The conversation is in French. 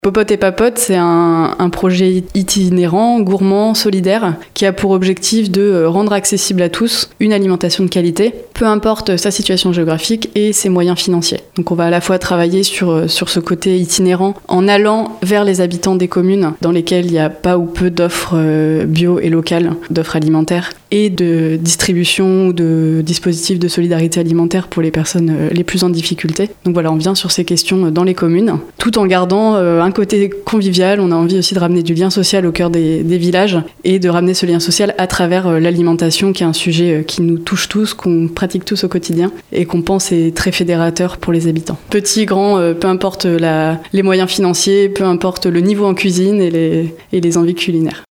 Popote et Papote, c'est un projet itinérant, gourmand, solidaire, qui a pour objectif de rendre accessible à tous une alimentation de qualité, peu importe sa situation géographique et ses moyens financiers. Donc on va à la fois travailler sur ce côté itinérant en allant vers les habitants des communes dans lesquelles il n'y a pas ou peu d'offres bio et locales, d'offres alimentaires, et de distribution ou de dispositifs de solidarité alimentaire pour les personnes les plus en difficulté. Donc voilà, on vient sur ces questions dans les communes, tout en gardant un côté convivial. On a envie aussi de ramener du lien social au cœur des villages et de ramener ce lien social à travers l'alimentation, qui est un sujet qui nous touche tous, qu'on pratique tous au quotidien et qu'on pense est très fédérateur pour les habitants. Petit, grand, peu importe les moyens financiers, peu importe le niveau en cuisine et les envies culinaires.